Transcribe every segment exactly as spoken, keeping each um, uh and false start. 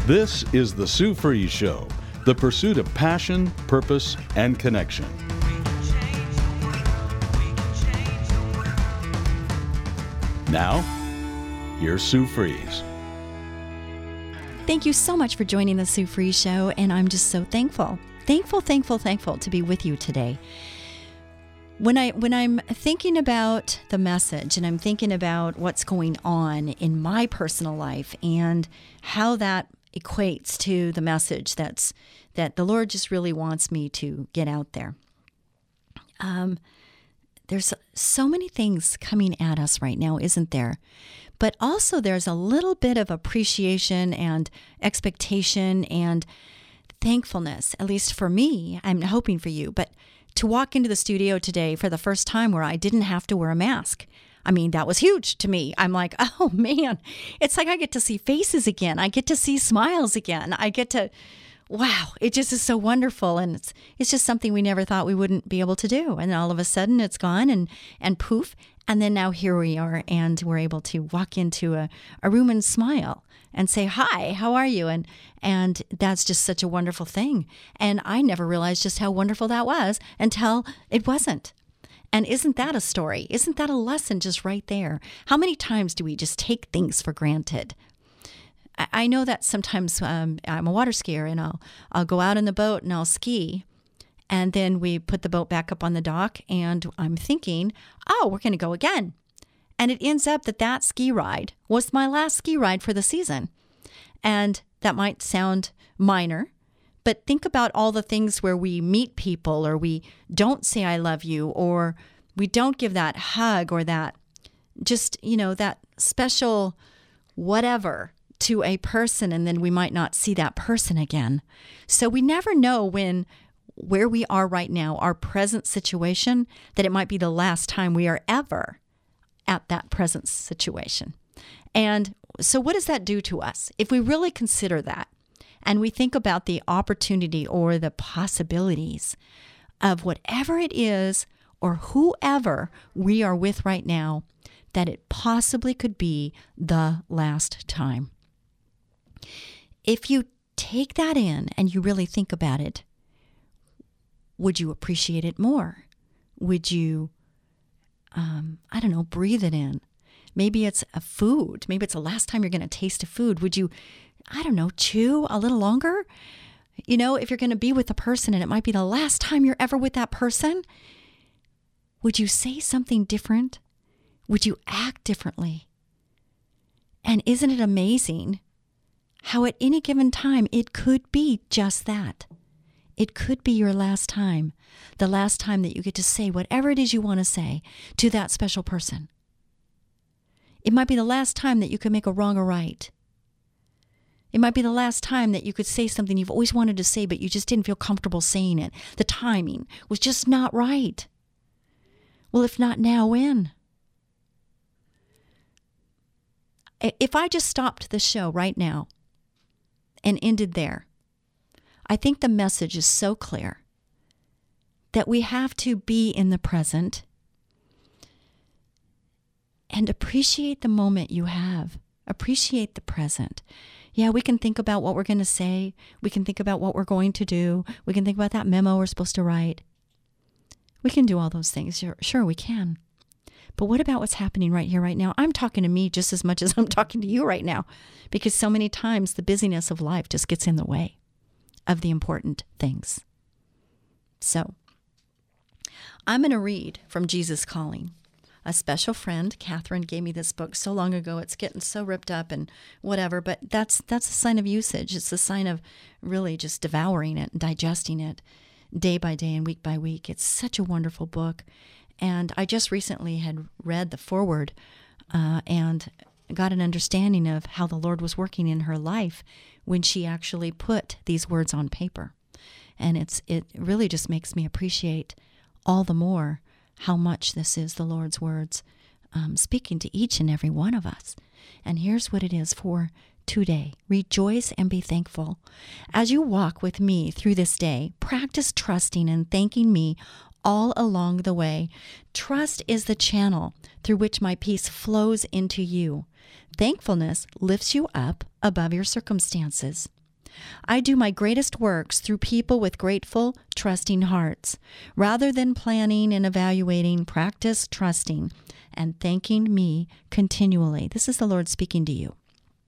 This is The Sue Fries Show, the pursuit of passion, purpose, and connection. Now, here's Sue Fries. Thank you so much for joining The Sue Fries Show, and I'm just so thankful, thankful, thankful, thankful to be with you today. When I when I'm thinking about the message and I'm thinking about what's going on in my personal life and how that equates to the message that's that the Lord just really wants me to get out there. Um, there's so many things coming at us right now, isn't there? But also there's a little bit of appreciation and expectation and thankfulness, at least for me. I'm hoping for you, but to walk into the studio today for the first time where I didn't have to wear a mask. I mean, that was huge to me. I'm like, oh man, it's like I get to see faces again. I get to see smiles again. I get to, wow, it just is so wonderful. And it's it's just something we never thought we wouldn't be able to do. And all of a sudden it's gone and, and poof. And then now here we are and we're able to walk into a, a room and smile and say, hi, how are you? And and that's just such a wonderful thing. And I never realized just how wonderful that was until it wasn't. And isn't that a story? Isn't that a lesson just right there? How many times do we just take things for granted? I, I know that sometimes um, I'm a water skier and I'll I'll go out in the boat and I'll ski. And then we put the boat back up on the dock and I'm thinking, oh, we're going to go again. And it ends up that that ski ride was my last ski ride for the season. And that might sound minor, but think about all the things where we meet people or we don't say I love you or we don't give that hug or that just, you know, that special whatever to a person, and then we might not see that person again. So we never know when where we are right now, our present situation, that it might be the last time we are ever at that present situation. And so what does that do to us? If we really consider that and we think about the opportunity or the possibilities of whatever it is or whoever we are with right now, that it possibly could be the last time. If you take that in and you really think about it, would you appreciate it more? Would you, um, I don't know, breathe it in? Maybe it's a food. Maybe it's the last time you're going to taste a food. Would you, I don't know, chew a little longer? You know, if you're going to be with a person and it might be the last time you're ever with that person, would you say something different? Would you act differently? And isn't it amazing how at any given time it could be just that? It could be your last time, the last time that you get to say whatever it is you want to say to that special person. It might be the last time that you can make a wrong a right. It might be the last time that you could say something you've always wanted to say, but you just didn't feel comfortable saying it. The timing was just not right. Well, if not now, when? If I just stopped the show right now and ended there, I think the message is so clear that we have to be in the present and appreciate the moment you have. Appreciate the present. Yeah, we can think about what we're going to say. We can think about what we're going to do. We can think about that memo we're supposed to write. We can do all those things. Sure, sure we can. But what about what's happening right here, right now? I'm talking to me just as much as I'm talking to you right now, because so many times the busyness of life just gets in the way of the important things. So, I'm going to read from Jesus Calling. A special friend, Catherine, gave me this book so long ago. It's getting so ripped up and whatever, but that's that's a sign of usage. It's a sign of really just devouring it and digesting it day by day and week by week. It's such a wonderful book. And I just recently had read the foreword uh, and got an understanding of how the Lord was working in her life when she actually put these words on paper. And it's it really just makes me appreciate all the more how much this is the Lord's words um, speaking to each and every one of us. And here's what it is for today. Rejoice and be thankful. As you walk with me through this day, practice trusting and thanking me all along the way. Trust is the channel through which my peace flows into you. Thankfulness lifts you up above your circumstances. I do my greatest works through people with grateful, trusting hearts. Rather than planning and evaluating, practice trusting and thanking me continually. This is the Lord speaking to you.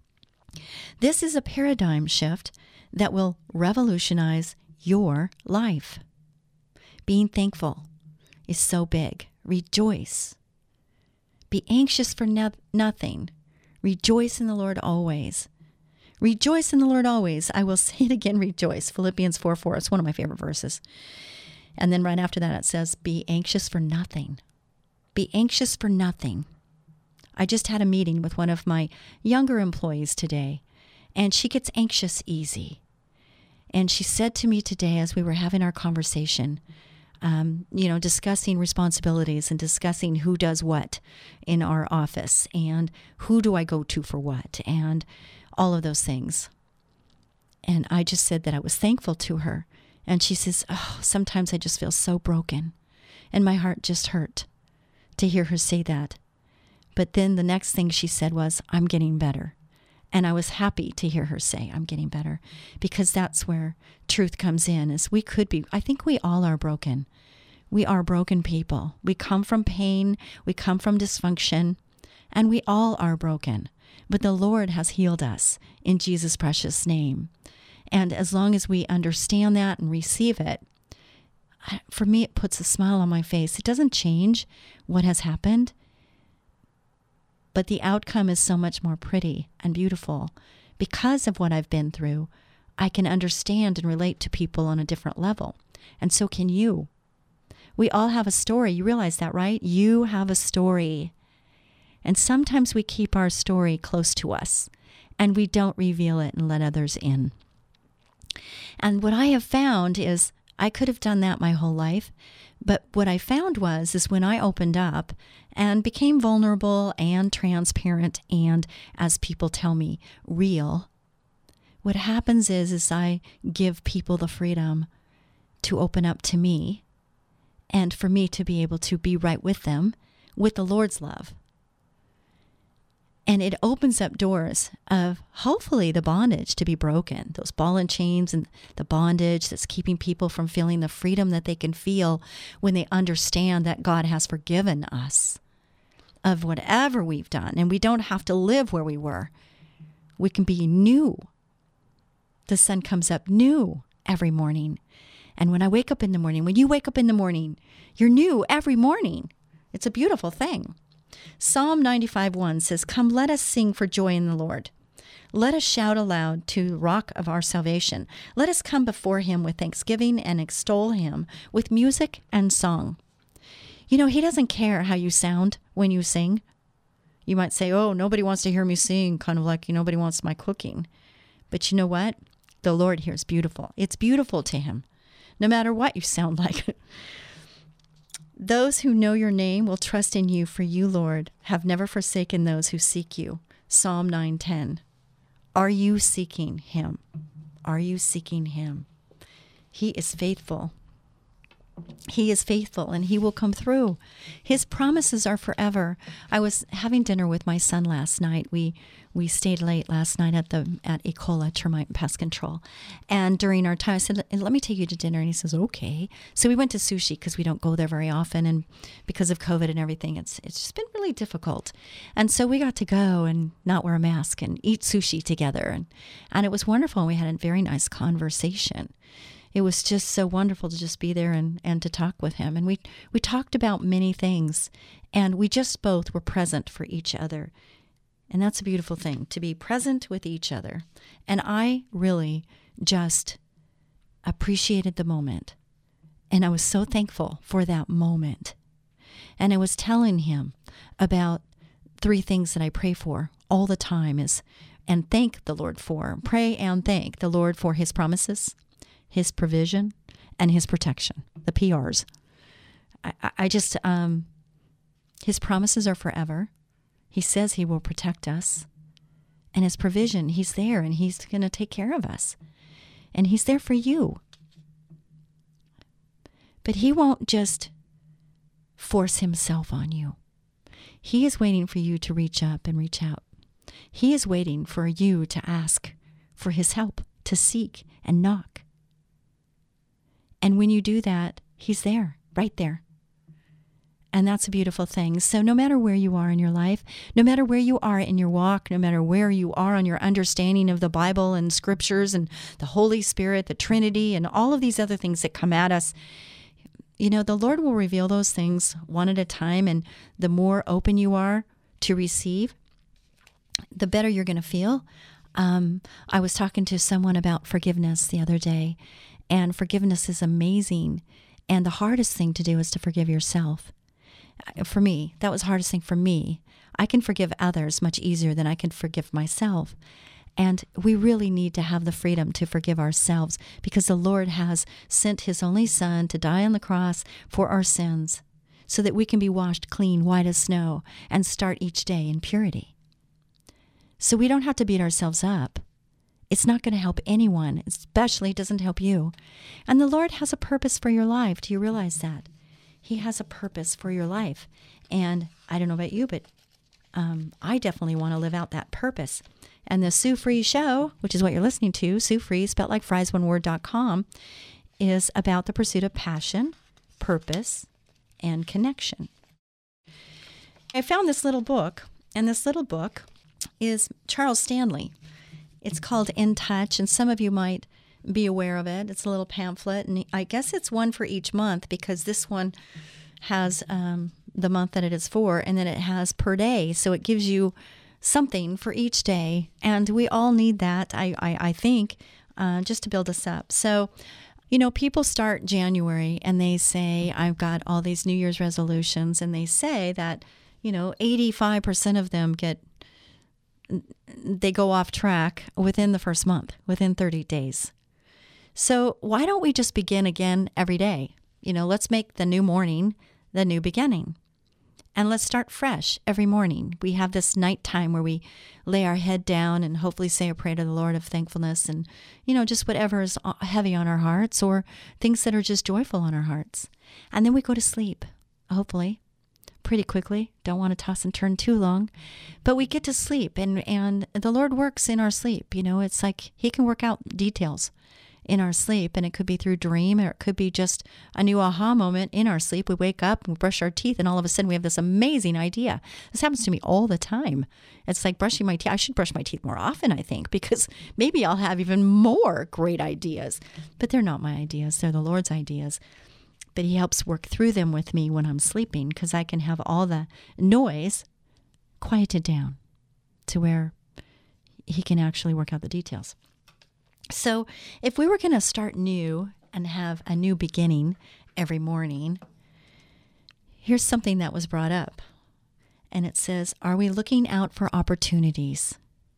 This is a paradigm shift that will revolutionize your life. Being thankful is so big. Rejoice. Be anxious for no- nothing. Rejoice in the Lord always. Rejoice in the Lord always. I will say it again, rejoice. Philippians four four. It's one of my favorite verses. And then right after that it says, be anxious for nothing. Be anxious for nothing. I just had a meeting with one of my younger employees today, and she gets anxious easy. And she said to me today as we were having our conversation, um, you know, discussing responsibilities and discussing who does what in our office and who do I go to for what and all of those things. And I just said that I was thankful to her. And she says, oh, sometimes I just feel so broken. And my heart just hurt to hear her say that. But then the next thing she said was, I'm getting better. And I was happy to hear her say, I'm getting better, because that's where truth comes in, is we could be, I think we all are broken. We are broken people. We come from pain. We come from dysfunction, and we all are broken. But the Lord has healed us in Jesus' precious name. And as long as we understand that and receive it, for me, it puts a smile on my face. It doesn't change what has happened, but the outcome is so much more pretty and beautiful. Because of what I've been through, I can understand and relate to people on a different level. And so can you. We all have a story. You realize that, right? You have a story. And sometimes we keep our story close to us, and we don't reveal it and let others in. And what I have found is I could have done that my whole life, but what I found was is when I opened up and became vulnerable and transparent and, as people tell me, real, what happens is is I give people the freedom to open up to me and for me to be able to be right with them with the Lord's love. And it opens up doors of hopefully the bondage to be broken, those ball and chains and the bondage that's keeping people from feeling the freedom that they can feel when they understand that God has forgiven us of whatever we've done. And we don't have to live where we were. We can be new. The sun comes up new every morning. And when I wake up in the morning, when you wake up in the morning, you're new every morning. It's a beautiful thing. Psalm ninety-five one says, come, let us sing for joy in the Lord. Let us shout aloud to the rock of our salvation. Let us come before him with thanksgiving and extol him with music and song. You know, he doesn't care how you sound when you sing. You might say, oh, nobody wants to hear me sing, kind of like nobody wants my cooking. But you know what? The Lord hears beautiful. It's beautiful to him, no matter what you sound like. Those who know your name will trust in you, for you, Lord, have never forsaken those who seek you. Psalm nine ten. Are you seeking him? Are you seeking him? He is faithful. He is faithful, and he will come through. His promises are forever. I was having dinner with my son last night. We we stayed late last night at the at Ecola Termite and Pest Control. And during our time, I said, let me take you to dinner. And he says, okay. So we went to sushi because we don't go there very often. And because of COVID and everything, it's it's just been really difficult. And so we got to go and not wear a mask and eat sushi together. And, and it was wonderful. And we had a very nice conversation. It was just so wonderful to just be there and, and to talk with him. And we, we talked about many things, and we just both were present for each other. And that's a beautiful thing, to be present with each other. And I really just appreciated the moment. And I was so thankful for that moment. And I was telling him about three things that I pray for all the time is, and thank the Lord for, pray and thank the Lord for his promises, his provision, and his protection, the P Rs. I, I just, um, his promises are forever. He says he will protect us. And his provision, he's there, and he's going to take care of us. And he's there for you. But he won't just force himself on you. He is waiting for you to reach up and reach out. He is waiting for you to ask for his help to seek and knock. And when you do that, he's there, right there. And that's a beautiful thing. So no matter where you are in your life, no matter where you are in your walk, no matter where you are on your understanding of the Bible and scriptures and the Holy Spirit, the Trinity, and all of these other things that come at us, you know, the Lord will reveal those things one at a time. And the more open you are to receive, the better you're going to feel. Um, I was talking to someone about forgiveness the other day, and forgiveness is amazing. And the hardest thing to do is to forgive yourself. For me, that was the hardest thing for me. I can forgive others much easier than I can forgive myself. And we really need to have the freedom to forgive ourselves, because the Lord has sent his only Son to die on the cross for our sins so that we can be washed clean, white as snow, and start each day in purity. So we don't have to beat ourselves up. It's not going to help anyone, especially it doesn't help you. And the Lord has a purpose for your life. Do you realize that? He has a purpose for your life. And I don't know about you, but um, I definitely want to live out that purpose. And the Sue Fries Show, which is what you're listening to, Sue Fries, spelled like fries, one word dot com, is about the pursuit of passion, purpose, and connection. I found this little book, and this little book is Charles Stanley. It's called In Touch, and some of you might be aware of it. It's a little pamphlet, and I guess it's one for each month, because this one has um, the month that it is for, and then it has per day, so it gives you something for each day, and we all need that, I, I, I think, uh, just to build us up. So, you know, people start January, and they say, I've got all these New Year's resolutions, and they say that, you know, eighty-five percent of them get they go off track within the first month, within thirty days. So why don't we just begin again every day? You know, let's make the new morning the new beginning. And let's start fresh every morning. We have this nighttime where we lay our head down and hopefully say a prayer to the Lord of thankfulness, and, you know, just whatever is heavy on our hearts, or things that are just joyful on our hearts. And then we go to sleep, hopefully, pretty quickly. Don't want to toss and turn too long. But we get to sleep, and, and the Lord works in our sleep. You know, it's like he can work out details in our sleep, and it could be through dream, or it could be just a new aha moment in our sleep. We wake up and we brush our teeth, and all of a sudden we have this amazing idea. This happens to me all the time. It's like brushing my teeth. I should brush my teeth more often, I think, because maybe I'll have even more great ideas. But they're not my ideas. They're the Lord's ideas. But he helps work through them with me when I'm sleeping, because I can have all the noise quieted down to where he can actually work out the details. So if we were going to start new and have a new beginning every morning, here's something that was brought up. And it says, are we looking out for opportunities?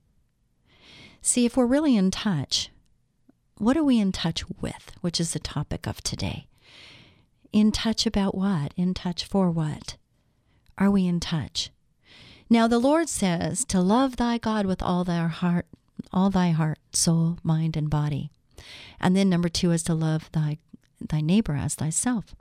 See, if we're really in touch, what are we in touch with, which is the topic of today? In touch about what? In touch for what? Are we in touch? Now, the Lord says to love thy God with all thy heart, all thy heart, soul, mind, and body. And then number two is to love thy thy neighbor as thyself.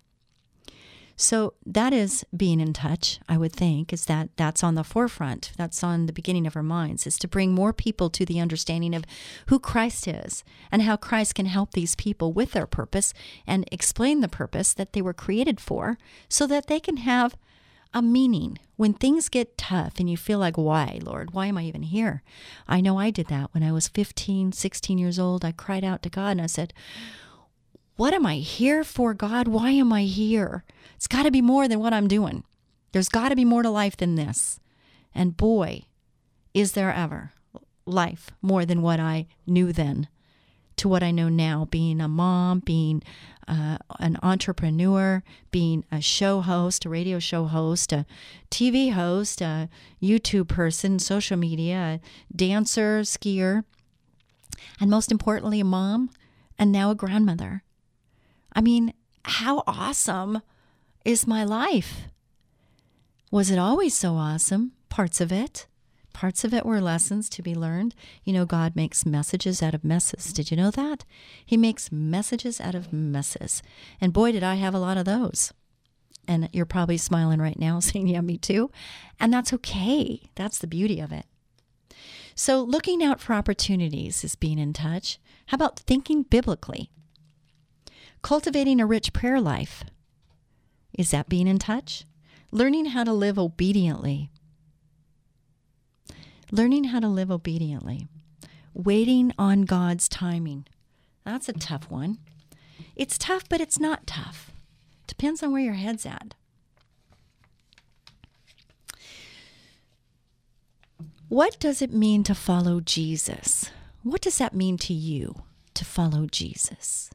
So that is being in touch, I would think, is that that's on the forefront. That's on the beginning of our minds, is to bring more people to the understanding of who Christ is and how Christ can help these people with their purpose and explain the purpose that they were created for, so that they can have a meaning. When things get tough and you feel like, why, Lord? Why am I even here? I know I did that when I was fifteen, sixteen years old. I cried out to God and I said, what am I here for, God? Why am I here? It's got to be more than what I'm doing. There's got to be more to life than this. And boy, is there ever life more than what I knew then to what I know now, being a mom, being uh, an entrepreneur, being a show host, a radio show host, a T V host, a YouTube person, social media, a dancer, skier, and most importantly, a mom, and now a grandmother. I mean, how awesome is my life? Was it always so awesome? Parts of it. Parts of it were lessons to be learned. You know, God makes messages out of messes. Did you know that? He makes messages out of messes. And boy, did I have a lot of those. And you're probably smiling right now saying, yeah, me too. And that's okay. That's the beauty of it. So looking out for opportunities is being in touch. How about thinking biblically? Cultivating a rich prayer life. Is that being in touch? Learning how to live obediently. Learning how to live obediently. Waiting on God's timing. That's a tough one. It's tough, but it's not tough. Depends on where your head's at. What does it mean to follow Jesus? What does that mean to you, to follow Jesus?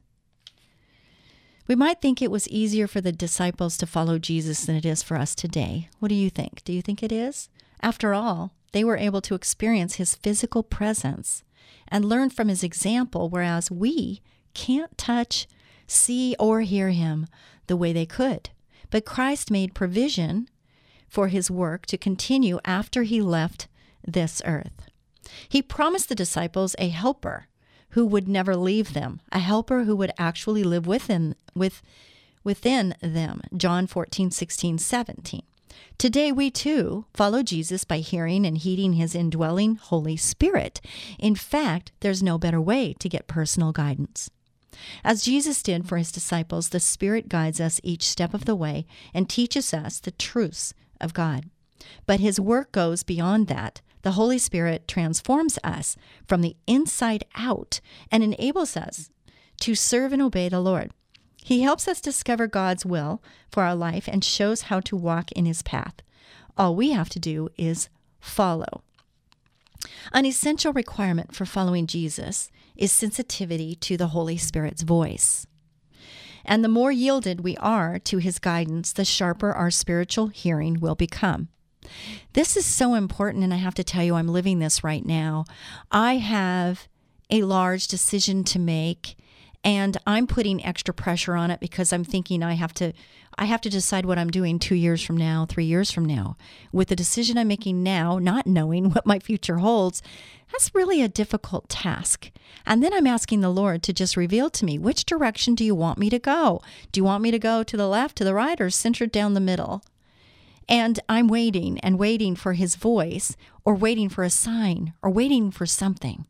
We might think it was easier for the disciples to follow Jesus than it is for us today. What do you think? Do you think it is? After all, they were able to experience his physical presence and learn from his example, whereas we can't touch, see, or hear him the way they could. But Christ made provision for his work to continue after he left this earth. He promised the disciples a helper who would never leave them, a helper who would actually live within with within them. John fourteen, sixteen, seventeen. Today we too follow Jesus by hearing and heeding his indwelling Holy Spirit. In fact, there's no better way to get personal guidance. As Jesus did for his disciples, the Spirit guides us each step of the way and teaches us the truths of God. But his work goes beyond that. The Holy Spirit transforms us from the inside out and enables us to serve and obey the Lord. He helps us discover God's will for our life and shows how to walk in his path. All we have to do is follow. An essential requirement for following Jesus is sensitivity to the Holy Spirit's voice. And the more yielded we are to his guidance, the sharper our spiritual hearing will become. This is so important, and I have to tell you, I'm living this right now. I have a large decision to make, and I'm putting extra pressure on it because I'm thinking I have to I have to decide what I'm doing two years from now, three years from now. With the decision I'm making now, not knowing what my future holds, that's really a difficult task. And then I'm asking the Lord to just reveal to me, which direction do you want me to go? Do you want me to go to the left, to the right, or centered down the middle? And I'm waiting and waiting for his voice, or waiting for a sign, or waiting for something.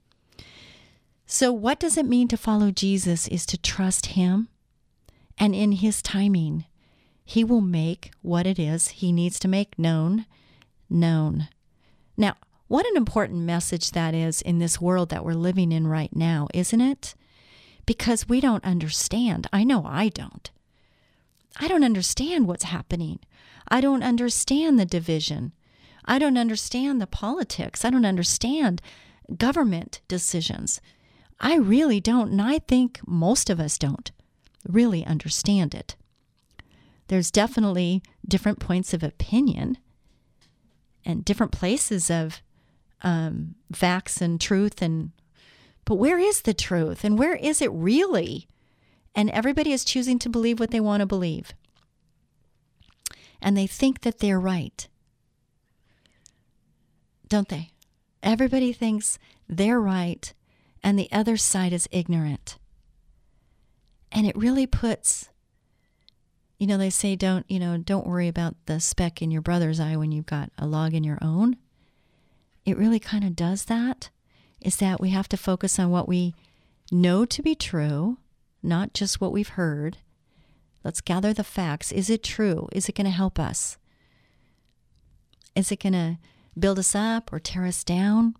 So what does it mean to follow Jesus is to trust him, and in his timing, he will make what it is he needs to make known, known. Now, what an important message that is in this world that we're living in right now, isn't it? Because we don't understand. I know I don't. I don't understand what's happening. I don't understand the division. I don't understand the politics. I don't understand government decisions. I really don't, and I think most of us don't really understand it. There's definitely different points of opinion and different places of um, facts and truth, and but where is the truth, and where is it really? And everybody is choosing to believe what they want to believe. And they think that they're right. Don't they? Everybody thinks they're right and the other side is ignorant. And it really puts, you know, they say don't, you know, don't worry about the speck in your brother's eye when you've got a log in your own. It really kind of does that, is that we have to focus on what we know to be true, not just what we've heard. Let's gather the facts. Is it true? Is it going to help us? Is it going to build us up or tear us down?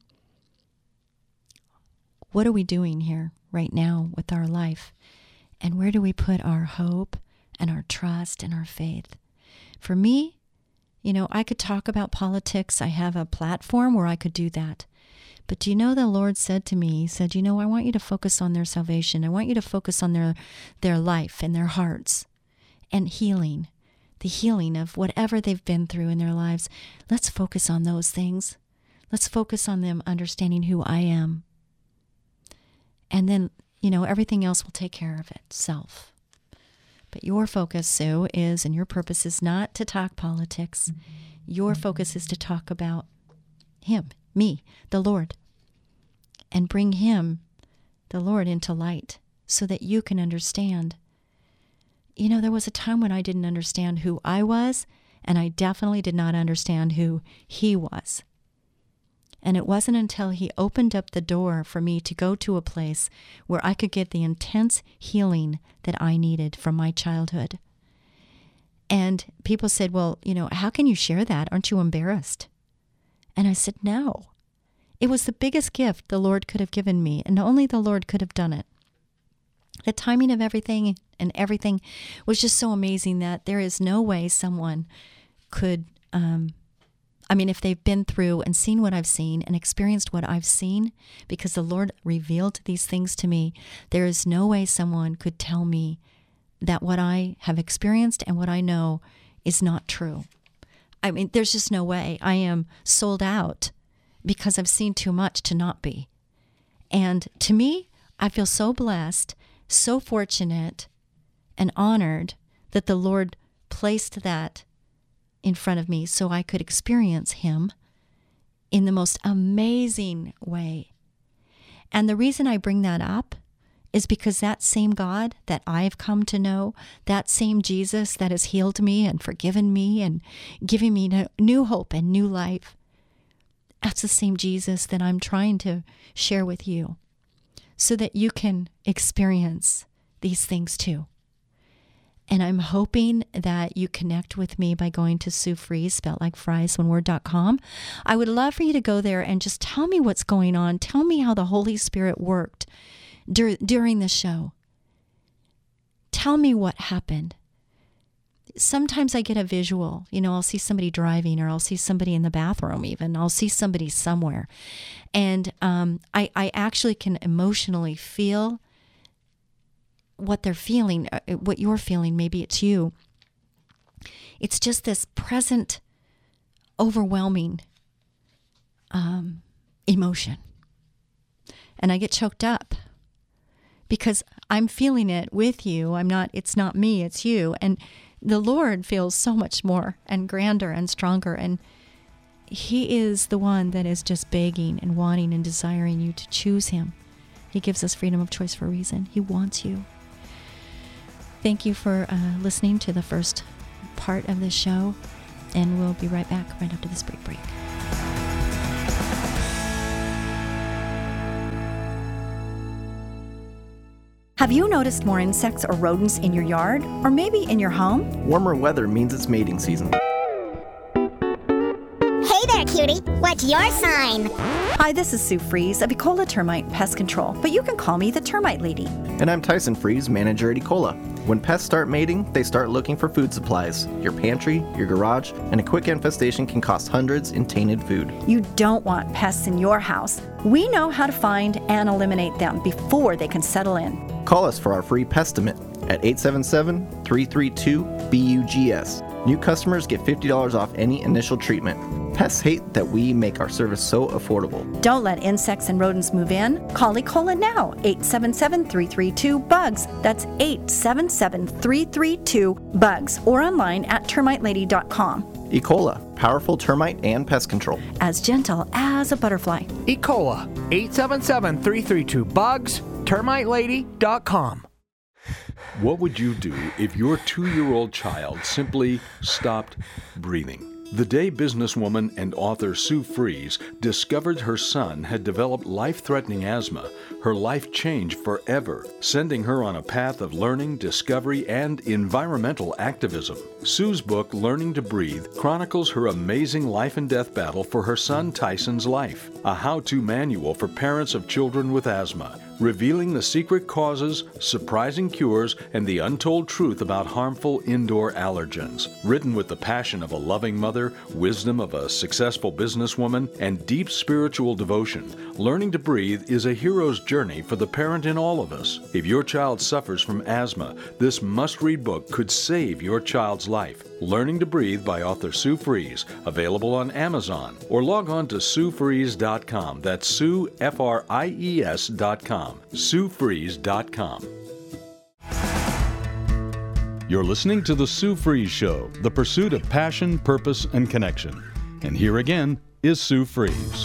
What are we doing here right now with our life? And where do we put our hope and our trust and our faith? For me, you know, I could talk about politics. I have a platform where I could do that. But do you know the Lord said to me, he said, you know, I want you to focus on their salvation. I want you to focus on their, their life and their hearts and healing, the healing of whatever they've been through in their lives. Let's focus on those things. Let's focus on them understanding who I am. And then, you know, everything else will take care of itself. But your focus, Sue, is, and your purpose is not to talk politics. Your focus is to talk about him, me, the Lord, and bring him, the Lord, into light so that you can understand. You know, there was a time when I didn't understand who I was, and I definitely did not understand who he was. And it wasn't until he opened up the door for me to go to a place where I could get the intense healing that I needed from my childhood. And people said, well, you know, how can you share that? Aren't you embarrassed? And I said, no. It was the biggest gift the Lord could have given me, and only the Lord could have done it. The timing of everything and everything was just so amazing that there is no way someone could, um, I mean, if they've been through and seen what I've seen and experienced what I've seen, because the Lord revealed these things to me, there is no way someone could tell me that what I have experienced and what I know is not true. I mean, there's just no way. I am sold out because I've seen too much to not be. And to me, I feel so blessed, so fortunate, and honored that the Lord placed that in front of me so I could experience Him in the most amazing way. And the reason I bring that up is because that same God that I've come to know, that same Jesus that has healed me and forgiven me and given me new hope and new life, that's the same Jesus that I'm trying to share with you so that you can experience these things too. And I'm hoping that you connect with me by going to Sue Fries, spelled like fries, one word, dot com. I would love for you to go there and just tell me what's going on. Tell me how the Holy Spirit worked dur- during the show. Tell me what happened. Sometimes I get a visual. You know, I'll see somebody driving, or I'll see somebody in the bathroom even. I'll see somebody somewhere. And um, I, I actually can emotionally feel what they're feeling, what you're feeling. Maybe it's you. It's just this present, overwhelming um, emotion. And I get choked up because I'm feeling it with you. I'm not, it's not me, it's you. And the Lord feels so much more and grander and stronger. And He is the one that is just begging and wanting and desiring you to choose Him. He gives us freedom of choice for a reason. He wants you. Thank you for uh, listening to the first part of this show. And we'll be right back right after this break break. Have you noticed more insects or rodents in your yard, or maybe in your home? Warmer weather means it's mating season. Hey there, cutie. What's your sign? Hi, this is Sue Fries of Ecola Termite Pest Control, but you can call me the Termite Lady. And I'm Tyson Fries, manager at Ecola. When pests start mating, they start looking for food supplies. Your pantry, your garage, and a quick infestation can cost hundreds in tainted food. You don't want pests in your house. We know how to find and eliminate them before they can settle in. Call us for our free Pestimate at eight seven seven, three three two, B U G S. New customers get fifty dollars off any initial treatment. Pests hate that we make our service so affordable. Don't let insects and rodents move in. Call Ecola now, eight seven seven, three three two, B U G S. That's eight seven seven, three three two, B U G S, or online at termite lady dot com. Ecola, powerful termite and pest control. As gentle as a butterfly. Ecola, eight seven seven, three three two, B U G S, termite lady dot com. What would you do if your two-year-old child simply stopped breathing? The day businesswoman and author Sue Fries discovered her son had developed life-threatening asthma, her life changed forever, sending her on a path of learning, discovery, and environmental activism. Sue's book, Learning to Breathe, chronicles her amazing life and death battle for her son Tyson's life, a how-to manual for parents of children with asthma, revealing the secret causes, surprising cures, and the untold truth about harmful indoor allergens. Written with the passion of a loving mother, wisdom of a successful businesswoman, and deep spiritual devotion, Learning to Breathe is a hero's journey for the parent in all of us. If your child suffers from asthma, this must-read book could save your child's life. Learning to Breathe by author Sue Fries, available on Amazon, or log on to sue fries dot com. That's Sue, F R I E S dot com. sue fries dot com. You're listening to The Sue Fries Show, the pursuit of passion, purpose, and connection. And here again is Sue Fries.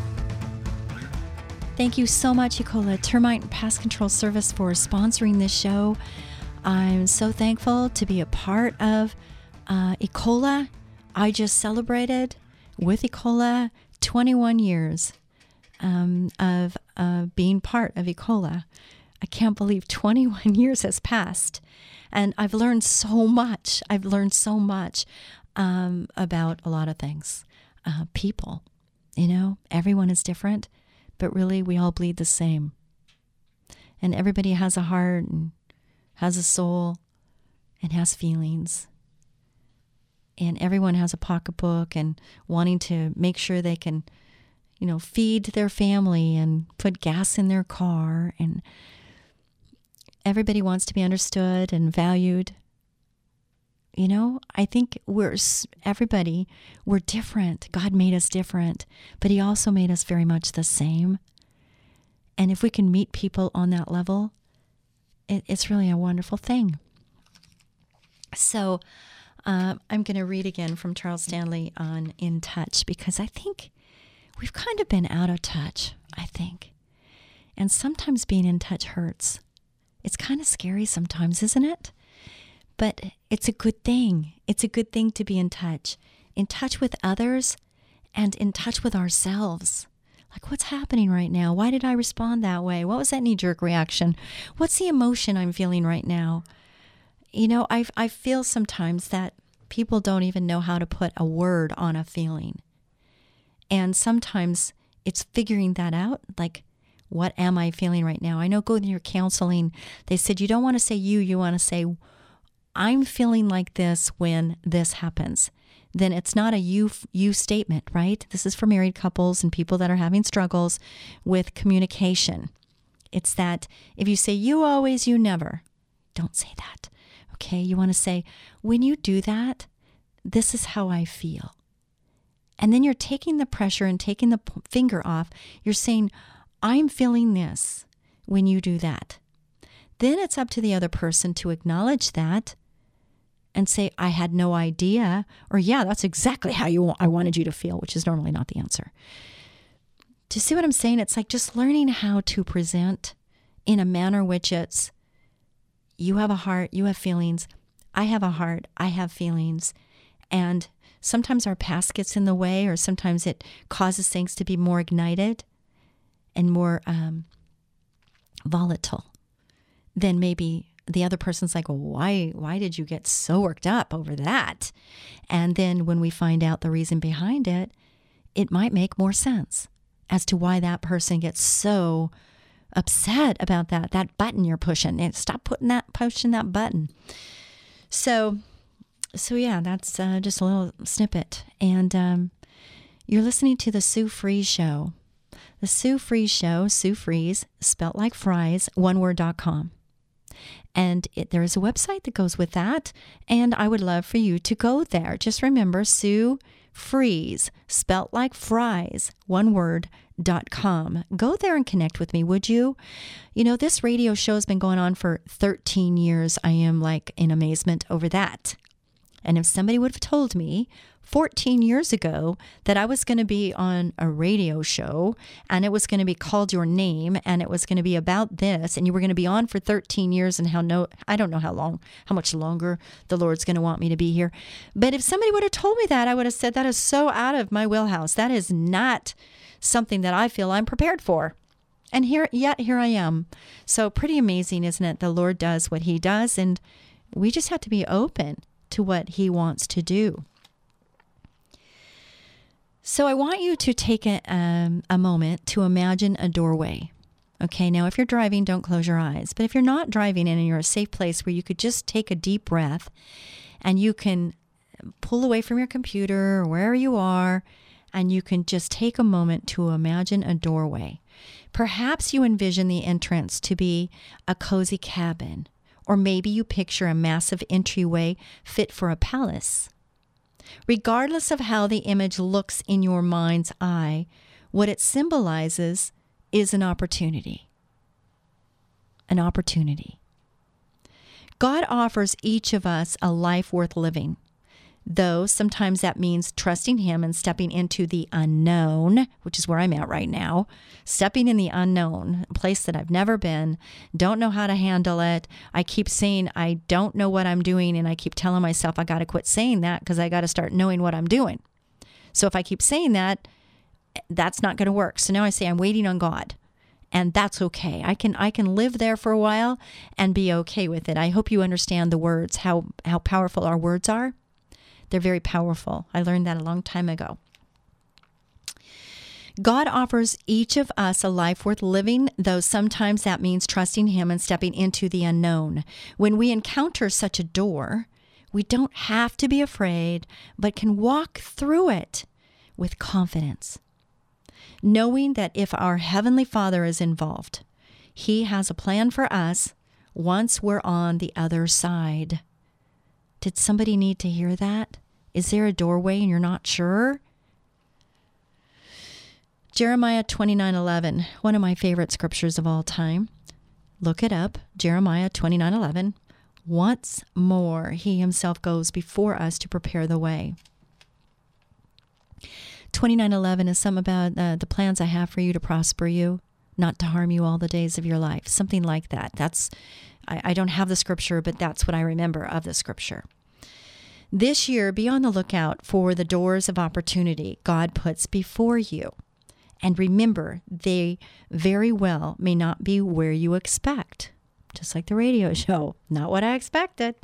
Thank you so much, Ecola Termite and Pest Control Service, for sponsoring this show. I'm so thankful to be a part of uh, Ecola. I just celebrated with Ecola twenty-one years um, of uh, being part of Ecola. I can't believe twenty-one years has passed. And I've learned so much. I've learned so much um, about a lot of things. Uh, people, you know, everyone is different, but really we all bleed the same. And everybody has a heart and has a soul and has feelings. And everyone has a pocketbook and wanting to make sure they can, you know, feed their family and put gas in their car. And everybody wants to be understood and valued. You know, I think we're, everybody, we're different. God made us different, but he also made us very much the same. And if we can meet people on that level, it, it's really a wonderful thing. So uh, I'm going to read again from Charles Stanley on In Touch, because I think we've kind of been out of touch, I think. And sometimes being in touch hurts. It's kind of scary sometimes, isn't it? But it's a good thing. It's a good thing to be in touch. In touch with others and in touch with ourselves. Like, what's happening right now? Why did I respond that way? What was that knee-jerk reaction? What's the emotion I'm feeling right now? You know, I I feel sometimes that people don't even know how to put a word on a feeling. And sometimes it's figuring that out, like, what am I feeling right now? I know going to your counseling, they said you don't want to say you, you want to say, I'm feeling like this when this happens. Then it's not a you you statement, right? This is for married couples and people that are having struggles with communication. It's that if you say you always, you never, don't say that. Okay, you want to say, when you do that, this is how I feel. And then you're taking the pressure and taking the finger off. You're saying, I'm feeling this when you do that. Then it's up to the other person to acknowledge that and say, I had no idea, or yeah, that's exactly how you I wanted you to feel, which is normally not the answer. Do you see what I'm saying? It's like just learning how to present in a manner which it's, you have a heart, you have feelings, I have a heart, I have feelings, and sometimes our past gets in the way, or sometimes it causes things to be more ignited and more um, volatile, then maybe the other person's like, well, why, why did you get so worked up over that? And then when we find out the reason behind it, it might make more sense as to why that person gets so upset about that, that button you're pushing. And stop putting that, pushing that button. So, so yeah, that's uh, just a little snippet. And um, you're listening to the Sue Fries Show. The Sue Fries Show, Sue Fries, spelt like fries, one word dot com. And it, there is a website that goes with that, and I would love for you to go there. Just remember, Sue Fries, spelt like fries, one word, dot com. Go there and connect with me, would you? You know, this radio show has been going on for thirteen years. I am like in amazement over that. And if somebody would have told me fourteen years ago that I was going to be on a radio show and it was going to be called Your Name and it was going to be about this and you were going to be on for thirteen years and how no, I don't know how long, how much longer the Lord's going to want me to be here. But if somebody would have told me that, I would have said that is so out of my wheelhouse. That is not something that I feel I'm prepared for. And here, yet here I am. So pretty amazing, isn't it? The Lord does what he does, and we just have to be open to what he wants to do. So I want you to take a, um, a moment to imagine a doorway. Okay, now if you're driving, don't close your eyes. But if you're not driving and you're in a safe place where you could just take a deep breath and you can pull away from your computer or wherever you are, and you can just take a moment to imagine a doorway. Perhaps you envision the entrance to be a cozy cabin, or maybe you picture a massive entryway fit for a palace. Regardless of how the image looks in your mind's eye, what it symbolizes is an opportunity. An opportunity. God offers each of us a life worth living, though sometimes that means trusting him and stepping into the unknown, which is where I'm at right now, stepping in the unknown, a place that I've never been, don't know how to handle it. I keep saying I don't know what I'm doing, and I keep telling myself I got to quit saying that because I got to start knowing what I'm doing. So if I keep saying that, That's not going to work. So now I say I'm waiting on God. And that's okay. I can I can live there for a while and be okay with it. I hope you understand the words, how, how powerful our words are. They're very powerful. I learned that a long time ago. God offers each of us a life worth living, though sometimes that means trusting Him and stepping into the unknown. When we encounter such a door, we don't have to be afraid, but can walk through it with confidence, knowing that if our Heavenly Father is involved, He has a plan for us once we're on the other side. Did somebody need to hear that? Is there a doorway and you're not sure? Jeremiah twenty-nine eleven, one of my favorite scriptures of all time. Look it up, Jeremiah twenty-nine eleven. Once more, He Himself goes before us to prepare the way. twenty-nine eleven is something about uh, the plans I have for you to prosper you, not to harm you all the days of your life. Something like that. That's I, I don't have the scripture, but that's what I remember of the scripture. This year, be on the lookout for the doors of opportunity God puts before you. And remember, they very well may not be where you expect. Just like the radio show, not what I expected.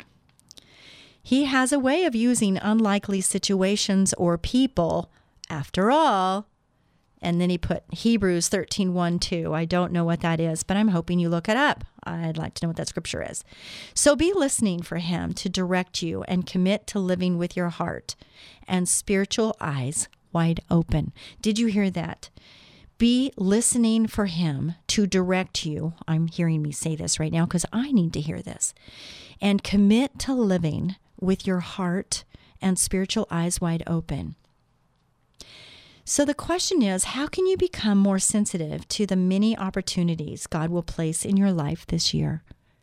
He has a way of using unlikely situations or people, after all. And then he put Hebrews thirteen one two. I don't know what that is, but I'm hoping you look it up. I'd like to know what that scripture is. So be listening for Him to direct you and commit to living with your heart and spiritual eyes wide open. Did you hear that? Be listening for Him to direct you. I'm hearing me say this right now because I need to hear this. And commit to living with your heart and spiritual eyes wide open. So the question is, how can you become more sensitive to the many opportunities God will place in your life this year?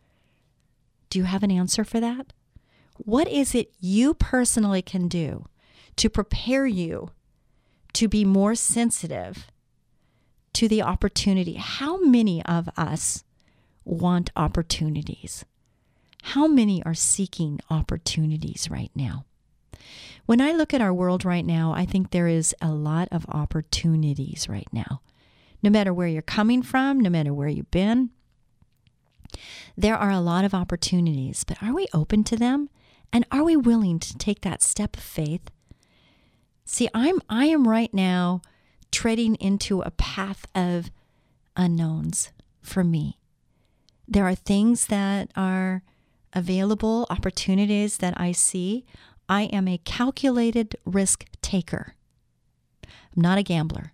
Do you have an answer for that? What is it you personally can do to prepare you to be more sensitive to the opportunity? How many of us want opportunities? How many are seeking opportunities right now? When I look at our world right now, I think there is a lot of opportunities right now. No matter where you're coming from, no matter where you've been, there are a lot of opportunities. But are we open to them? And are we willing to take that step of faith? See, I'm I am right now treading into a path of unknowns for me. There are things that are available, opportunities that I see. I am a calculated risk taker. I'm not a gambler.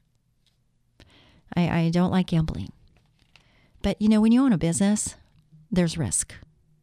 I, I don't like gambling. But, you know, when you own a business, there's risk.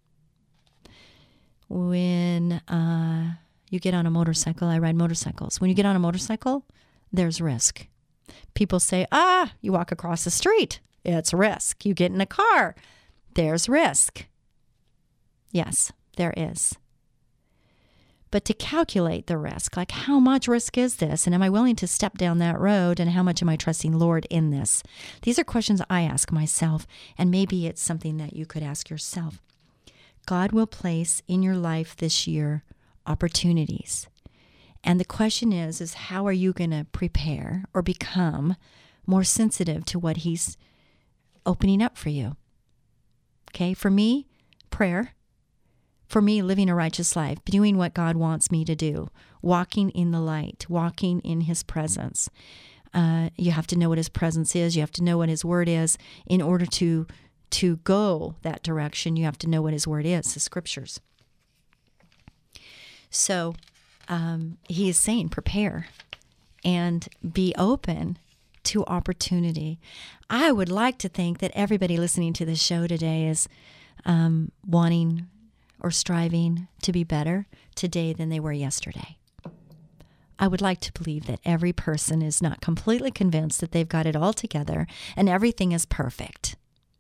When uh, you get on a motorcycle, I ride motorcycles. When you get on a motorcycle, there's risk. People say, ah, you walk across the street, it's risk. You get in a car, there's risk. Yes, there is. But to calculate the risk, like how much risk is this? And am I willing to step down that road? And how much am I trusting Lord in this? These are questions I ask myself, and maybe it's something that you could ask yourself. God will place in your life this year opportunities. And the question is, is how are you going to prepare or become more sensitive to what He's opening up for you? Okay, for me, prayer. For me, living a righteous life, doing what God wants me to do, walking in the light, walking in His presence. Uh, you have to know what His presence is. You have to know what His word is. In order to, to go that direction, you have to know what His word is, the scriptures. So um, He is saying, prepare and be open to opportunity. I would like to think that everybody listening to this show today is um, wanting or striving to be better today than they were yesterday. I would like to believe that every person is not completely convinced that they've got it all together and everything is perfect.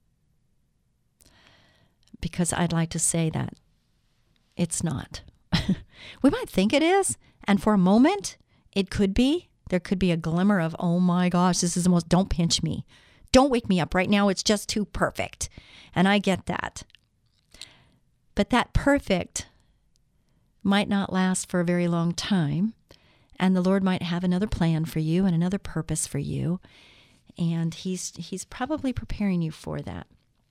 Because I'd like to say that it's not. We might think it is, and for a moment, it could be. There could be a glimmer of, oh my gosh, this is the most, don't pinch me. Don't wake me up right now. It's just too perfect. And I get that. But that perfect might not last for a very long time. And the Lord might have another plan for you and another purpose for you. And he's he's probably preparing you for that.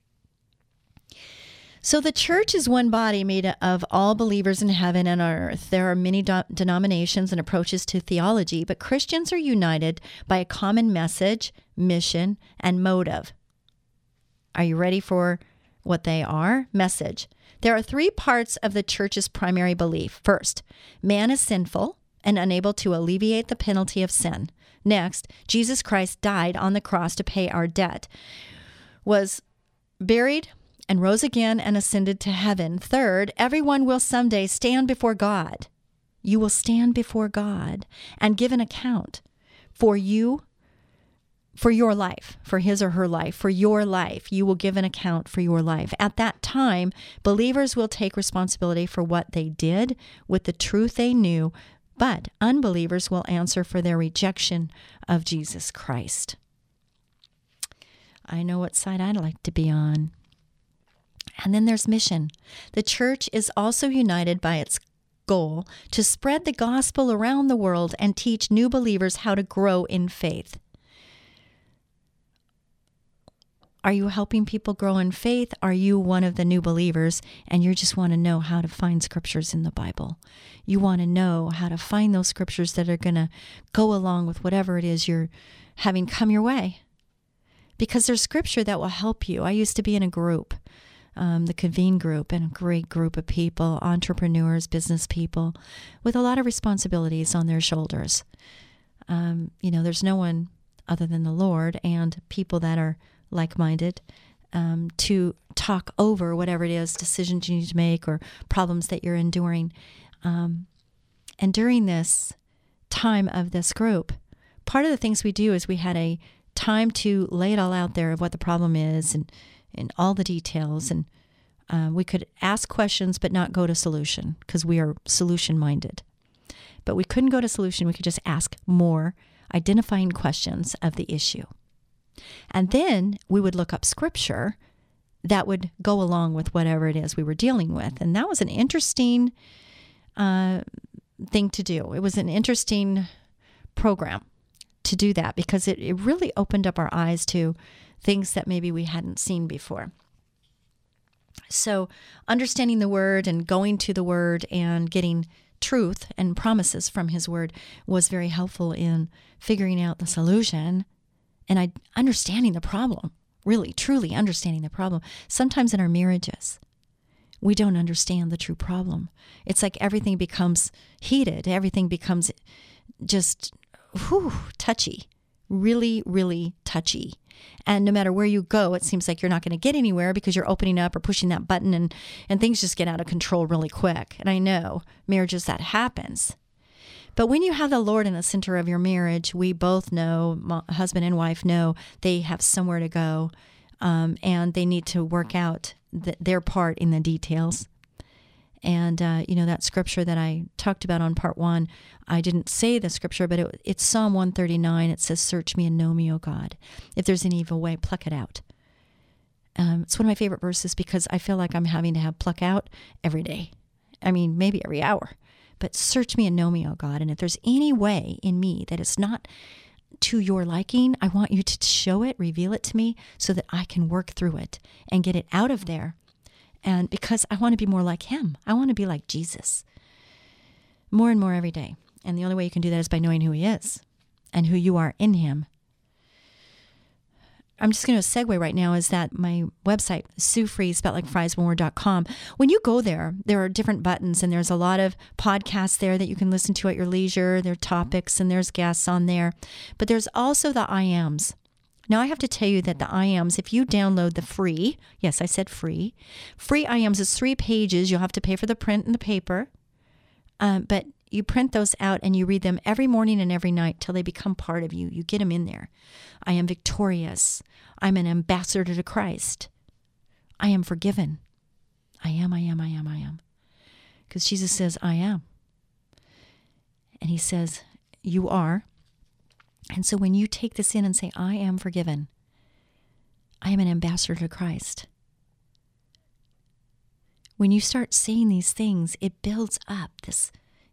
So the church is one body made of all believers in heaven and on earth. There are many do- denominations and approaches to theology, but Christians are united by a common message, mission, and motive. Are you ready for what they are? Message. There are three parts of the church's primary belief. First, man is sinful and unable to alleviate the penalty of sin. Next, Jesus Christ died on the cross to pay our debt, was buried, and rose again and ascended to heaven. Third, everyone will someday stand before God. You will stand before God and give an account for you, for your life, for his or her life, for your life. You will give an account for your life. At that time, believers will take responsibility for what they did with the truth they knew, but unbelievers will answer for their rejection of Jesus Christ. I know what side I'd like to be on. And then there's mission. The church is also united by its goal to spread the gospel around the world and teach new believers how to grow in faith. Are you helping people grow in faith? Are you one of the new believers and you just want to know how to find scriptures in the Bible? You want to know how to find those scriptures that are going to go along with whatever it is you're having come your way. Because there's scripture that will help you. I used to be in a group. Um, the Convene group, and a great group of people, entrepreneurs, business people, with a lot of responsibilities on their shoulders. Um, you know, there's no one other than the Lord and people that are like-minded um, to talk over whatever it is, decisions you need to make or problems that you're enduring. Um, and during this time of this group, part of the things we do is we had a time to lay it all out there of what the problem is and in all the details, and uh, we could ask questions but not go to solution because we are solution-minded. But we couldn't go to solution. We could just ask more identifying questions of the issue. And then we would look up scripture that would go along with whatever it is we were dealing with. And that was an interesting uh, thing to do. It was an interesting program to do that because it, it really opened up our eyes to things that maybe we hadn't seen before. So understanding the Word and going to the Word and getting truth and promises from His Word was very helpful in figuring out the solution and I, understanding the problem, really, truly understanding the problem. Sometimes in our marriages, we don't understand the true problem. It's like everything becomes heated. Everything becomes just whew, touchy, really, really touchy. And no matter where you go, it seems like you're not going to get anywhere because you're opening up or pushing that button and, and things just get out of control really quick. And I know marriages that happens. But when you have the Lord in the center of your marriage, we both know, husband and wife know, they have somewhere to go um, and they need to work out the, their part in the details. And, uh, you know, that scripture that I talked about on part one, I didn't say the scripture, but it, it's Psalm one thirty-nine. It says, "Search me and know me, O God. If there's any evil way, pluck it out." Um, it's one of my favorite verses because I feel like I'm having to have pluck out every day. I mean, maybe every hour. But search me and know me, O God. And if there's any way in me that is not to your liking, I want you to show it, reveal it to me so that I can work through it and get it out of there. And because I want to be more like Him. I want to be like Jesus. More and more every day. And the only way you can do that is by knowing who He is and who you are in Him. I'm just going to segue right now is that my website, Sue Fries, spelled like fries, one word dot com. When you go there, there are different buttons and there's a lot of podcasts there that you can listen to at your leisure. There are topics and there's guests on there. But there's also the I Ams. Now, I have to tell you that the I Ams, if you download the free, yes, I said free, free I Ams is three pages. You'll have to pay for the print and the paper. Um, but you print those out and you read them every morning and every night till they become part of you. You get them in there. I am victorious. I'm an ambassador to Christ. I am forgiven. I am, I am, I am, I am. Because Jesus says, I am. And He says, you are. And so when you take this in and say, I am forgiven, I am an ambassador to Christ. When you start saying these things, it builds up this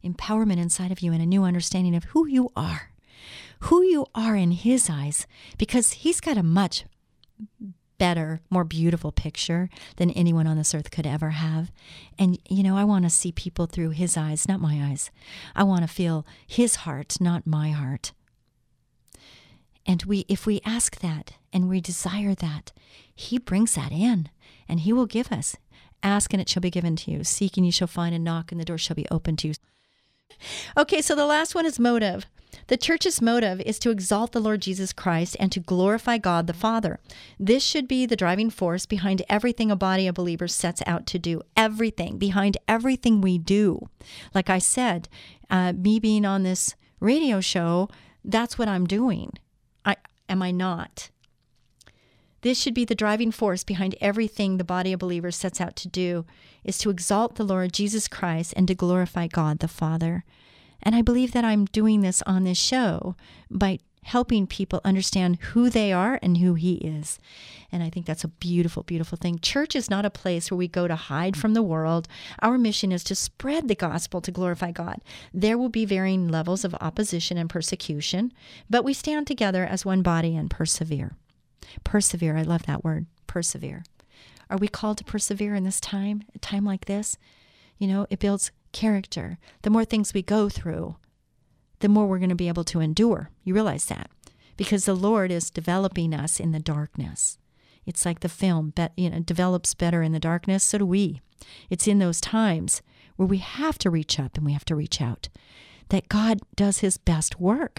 empowerment inside of you and a new understanding of who you are, who you are in His eyes, because He's got a much better, more beautiful picture than anyone on this earth could ever have. And, you know, I want to see people through His eyes, not my eyes. I want to feel His heart, not my heart. And we, if we ask that and we desire that, He brings that in and He will give us. Ask and it shall be given to you. Seek and you shall find, and knock and the door shall be opened to you. Okay, so the last one is motive. The church's motive is to exalt the Lord Jesus Christ and to glorify God the Father. This should be the driving force behind everything a body of believers sets out to do. Everything, behind everything we do. Like I said, uh, me being on this radio show, that's what I'm doing. I am I not? This should be the driving force behind everything the body of believers sets out to do, is to exalt the Lord Jesus Christ and to glorify God the Father. And I believe that I'm doing this on this show by helping people understand who they are and who He is. And I think that's a beautiful, beautiful thing. Church is not a place where we go to hide from the world. Our mission is to spread the gospel to glorify God. There will be varying levels of opposition and persecution, but we stand together as one body and persevere. Persevere, I love that word, persevere. Are we called to persevere in this time, a time like this? You know, it builds character. The more things we go through, the more we're going to be able to endure. You realize that? Because the Lord is developing us in the darkness. It's like the film, but you know, develops better in the darkness, so do we. It's in those times where we have to reach up and we have to reach out, that God does His best work.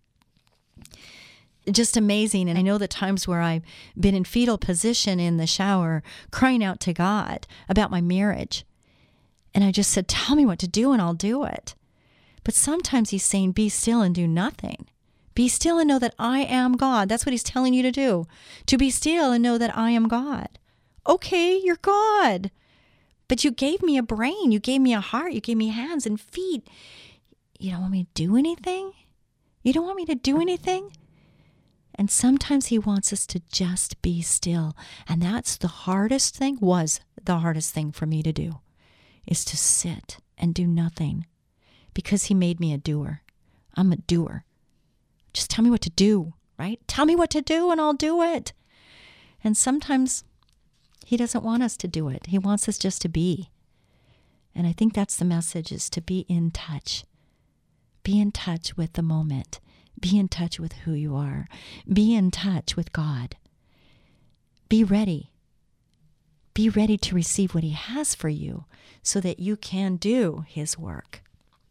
Just amazing. And I know the times where I've been in fetal position in the shower, crying out to God about my marriage. And I just said, tell me what to do and I'll do it. But sometimes He's saying, be still and do nothing. Be still and know that I am God. That's what He's telling you to do. To be still and know that I am God. Okay, you're God. But you gave me a brain. You gave me a heart. You gave me hands and feet. You don't want me to do anything? You don't want me to do anything? And sometimes He wants us to just be still. And that's the hardest thing, was the hardest thing for me to do, is to sit and do nothing. Because He made me a doer. I'm a doer. Just tell me what to do, right? Tell me what to do and I'll do it. And sometimes He doesn't want us to do it. He wants us just to be. And I think that's the message, is to be in touch. Be in touch with the moment. Be in touch with who you are. Be in touch with God. Be ready. Be ready to receive what He has for you so that you can do His work.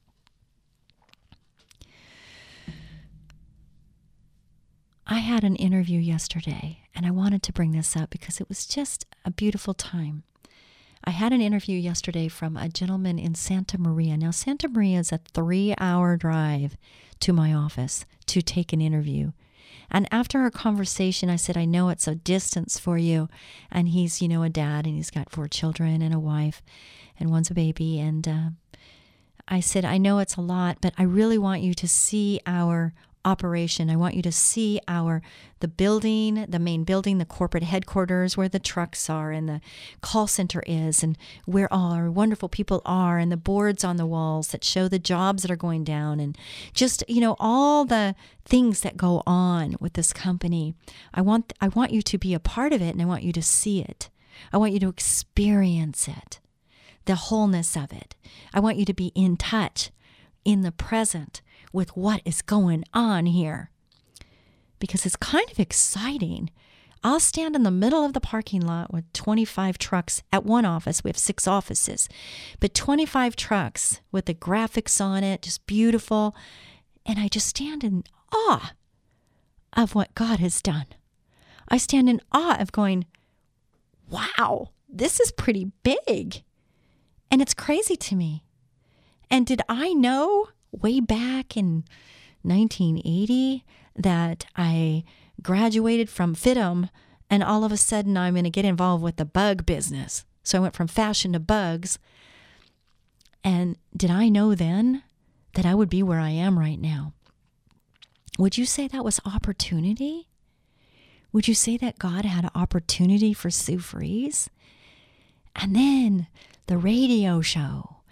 I had an interview yesterday, and I wanted to bring this up because it was just a beautiful time. I had an interview yesterday from a gentleman in Santa Maria. Now, Santa Maria is a three-hour drive to my office to take an interview. And after our conversation, I said, I know it's a distance for you. And he's, you know, a dad, and he's got four children and a wife, and one's a baby. And uh, I said, I know it's a lot, but I really want you to see our operation. I want you to see our the building, the main building, the corporate headquarters, where the trucks are and the call center is, and where all our wonderful people are, and the boards on the walls that show the jobs that are going down, and just, you know, all the things that go on with this company. I want I want you to be a part of it, and I want you to see it. I want you to experience it, the wholeness of it. I want you to be in touch, in the present, with what is going on here, because it's kind of exciting. I'll stand in the middle of the parking lot with twenty-five trucks at one office. We have six offices, but twenty-five trucks with the graphics on it, just beautiful. And I just stand in awe of what God has done. I stand in awe of going, wow, this is pretty big. And it's crazy to me. And did I know way back in nineteen eighty that I graduated from F I T M and all of a sudden I'm going to get involved with the bug business? So I went from fashion to bugs. And did I know then that I would be where I am right now? Would you say that was opportunity? Would you say that God had an opportunity for Sue Fries? And then the radio show.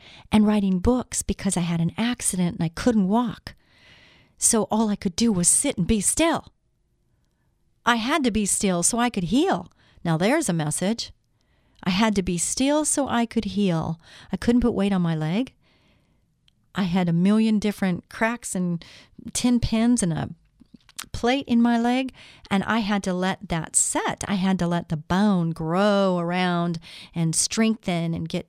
and writing books because I had an accident and I couldn't walk. So all I could do was sit and be still. I had to be still so I could heal. Now there's a message. I had to be still so I could heal. I couldn't put weight on my leg. I had a million different cracks and tin pins and a plate in my leg, and I had to let that set. I had to let the bone grow around and strengthen and get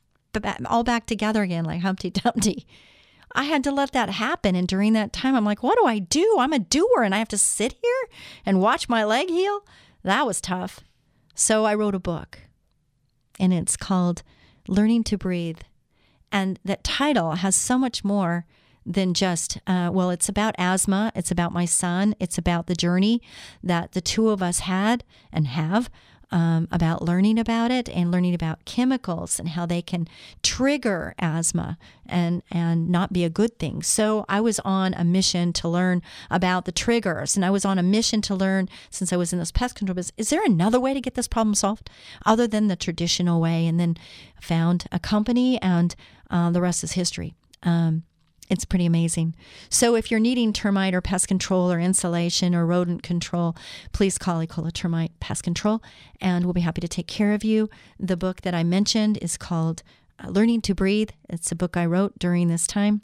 all back together again like Humpty Dumpty. I had to let that happen, and during that time, I'm like, what do I do? I'm a doer, and I have to sit here and watch my leg heal? That was tough. So I wrote a book, and it's called Learning to Breathe. And that title has so much more than just, uh, well, it's about asthma. It's about my son. It's about the journey that the two of us had and have, um, about learning about it and learning about chemicals and how they can trigger asthma and, and not be a good thing. So I was on a mission to learn about the triggers, and I was on a mission to learn, since I was in this pest control business, is there another way to get this problem solved other than the traditional way? And then found a company, and uh, the rest is history. Um, It's pretty amazing. So if you're needing termite or pest control or insulation or rodent control, please call Ecola Termite Pest Control, and we'll be happy to take care of you. The book that I mentioned is called uh, Learning to Breathe. It's a book I wrote during this time.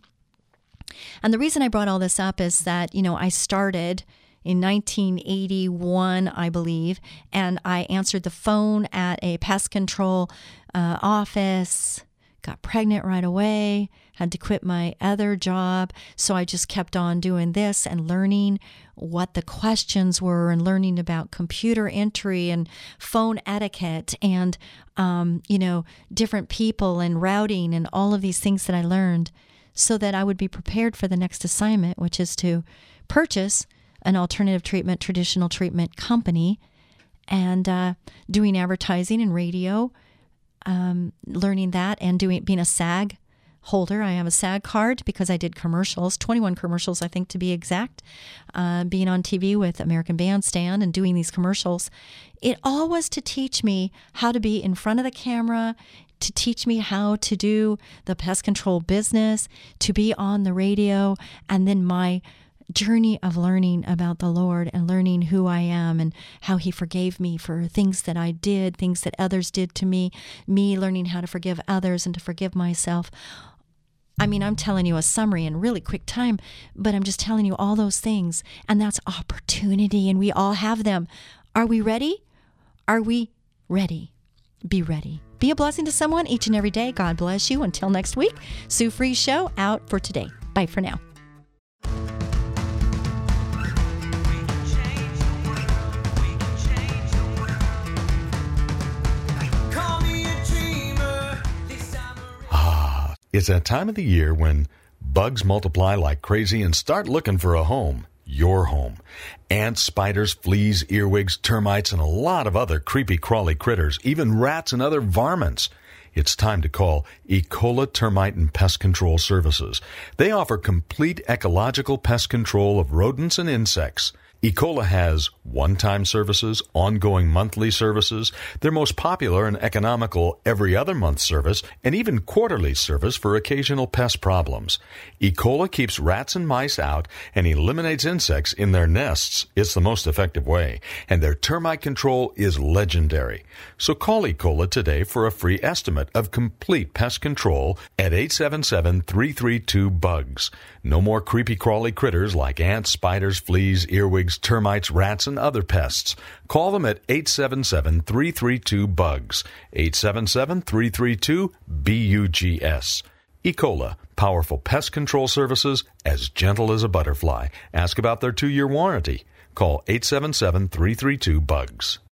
And the reason I brought all this up is that, you know, I started in nineteen eighty-one, I believe, and I answered the phone at a pest control uh, office, got pregnant right away, had to quit my other job. So I just kept on doing this and learning what the questions were and learning about computer entry and phone etiquette and, um, you know, different people and routing and all of these things that I learned so that I would be prepared for the next assignment, which is to purchase an alternative treatment, traditional treatment company, and uh, doing advertising and radio, um, learning that, and doing being a SAG holder. I have a SAG card because I did commercials, twenty-one commercials, I think, to be exact, uh, being on T V with American Bandstand and doing these commercials. It all was to teach me how to be in front of the camera, to teach me how to do the pest control business, to be on the radio, and then my journey of learning about the Lord and learning who I am and how He forgave me for things that I did, things that others did to me, me learning how to forgive others and to forgive myself. I mean, I'm telling you a summary in really quick time, but I'm just telling you all those things, and that's opportunity, and we all have them. Are we ready? Are we ready? Be ready. Be a blessing to someone each and every day. God bless you. Until next week, Sue Fries Show out for today. Bye for now. It's that time of the year when bugs multiply like crazy and start looking for a home, your home. Ants, spiders, fleas, earwigs, termites, and a lot of other creepy crawly critters, even rats and other varmints. It's time to call Ecola Termite and Pest Control Services. They offer complete ecological pest control of rodents and insects. Ecola has one-time services, ongoing monthly services, their most popular and economical every other month service, and even quarterly service for occasional pest problems. Ecola keeps rats and mice out and eliminates insects in their nests. It's the most effective way, and their termite control is legendary. So call Ecola today for a free estimate of complete pest control at eight seven seven, three three two, bugs. No more creepy crawly critters like ants, spiders, fleas, earwigs, termites, rats, and other pests. Call them at eight seven seven, three three two, bugs. eight seven seven, three three two, B U G S. Ecola, powerful pest control services as gentle as a butterfly. Ask about their two-year warranty. Call eight seven seven, three three two, bugs.